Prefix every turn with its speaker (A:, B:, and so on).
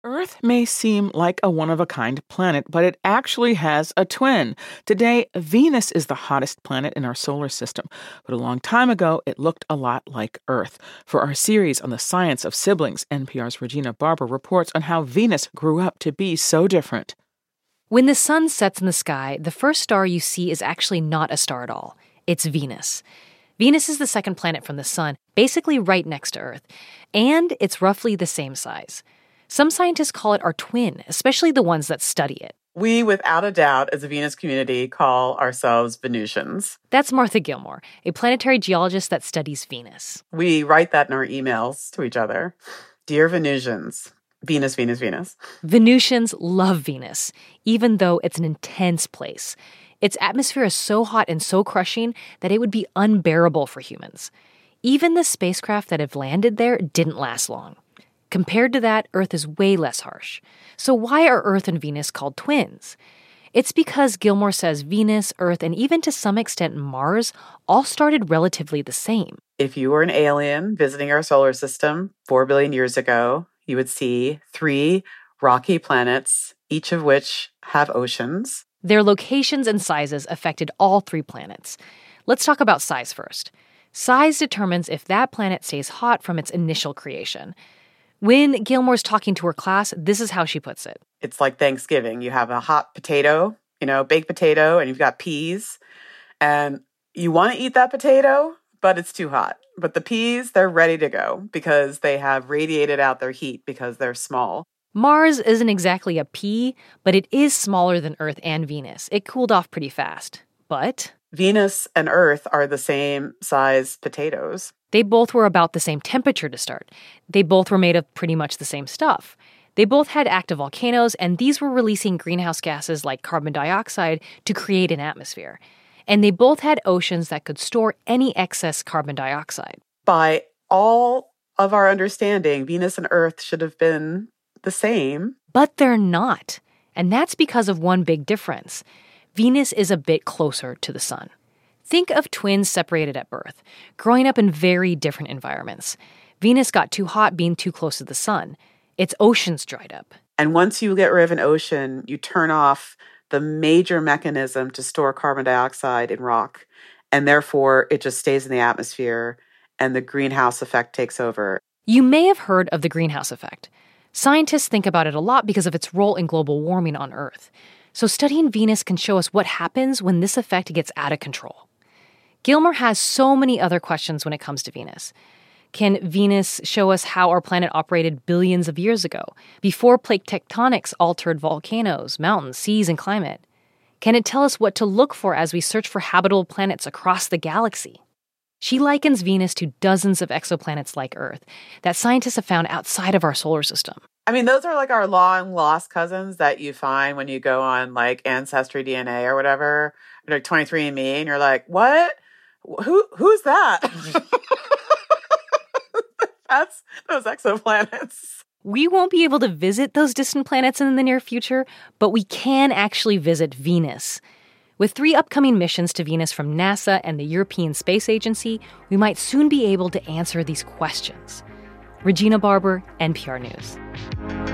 A: Earth may seem like a one-of-a-kind planet, but it actually has a twin. Today, Venus is the hottest planet in our solar system, but a long time ago, it looked a lot like Earth. For our series on the science of siblings, NPR's Regina Barber reports on how Venus grew up to be so different.
B: When the sun sets in the sky, the first star you see is actually not a star at all. It's Venus. Venus is the second planet from the sun, basically right next to Earth, and it's roughly the same size. Some scientists call it our twin, especially the ones that study it.
C: We, without a doubt, as a Venus community, call ourselves Venusians.
B: That's Martha Gilmore, a planetary geologist that studies Venus.
C: We write that in our emails to each other. Dear Venusians, Venus, Venus, Venus.
B: Venusians love Venus, even though it's an intense place. Its atmosphere is so hot and so crushing that it would be unbearable for humans. Even the spacecraft that have landed there didn't last long. Compared to that, Earth is way less harsh. So why are Earth and Venus called twins? It's because Gilmore says Venus, Earth, and even to some extent Mars all started relatively the same.
C: If you were an alien visiting our solar system 4 billion years ago, you would see 3 rocky planets, each of which have oceans.
B: Their locations and sizes affected all 3 planets. Let's talk about size first. Size determines if that planet stays hot from its initial creation. When Gilmore's talking to her class, this is how she puts it.
C: It's like Thanksgiving. You have a hot potato, baked potato, and you've got peas. And you want to eat that potato, but it's too hot. But the peas, they're ready to go because they have radiated out their heat because they're small.
B: Mars isn't exactly a pea, but it is smaller than Earth and Venus. It cooled off pretty fast. But
C: Venus and Earth are the same size potatoes.
B: They both were about the same temperature to start. They both were made of pretty much the same stuff. They both had active volcanoes, and these were releasing greenhouse gases like carbon dioxide to create an atmosphere. And they both had oceans that could store any excess carbon dioxide.
C: By all of our understanding, Venus and Earth should have been the same.
B: But they're not. And that's because of one big difference. Venus is a bit closer to the sun. Think of twins separated at birth, growing up in very different environments. Venus got too hot being too close to the sun. Its oceans dried up.
C: And once you get rid of an ocean, you turn off the major mechanism to store carbon dioxide in rock. And therefore, it just stays in the atmosphere and the greenhouse effect takes over.
B: You may have heard of the greenhouse effect. Scientists think about it a lot because of its role in global warming on Earth. So studying Venus can show us what happens when this effect gets out of control. Gilmore has so many other questions when it comes to Venus. Can Venus show us how our planet operated billions of years ago, before plate tectonics altered volcanoes, mountains, seas, and climate? Can it tell us what to look for as we search for habitable planets across the galaxy? She likens Venus to dozens of exoplanets like Earth that scientists have found outside of our solar system.
C: I mean, those are like our long-lost cousins that you find when you go on like Ancestry DNA or whatever, or like 23andMe, and you're like, what? Who's that? That's those exoplanets.
B: We won't be able to visit those distant planets in the near future, but we can actually visit Venus. With 3 upcoming missions to Venus from NASA and the European Space Agency, we might soon be able to answer these questions. Regina Barber, NPR News.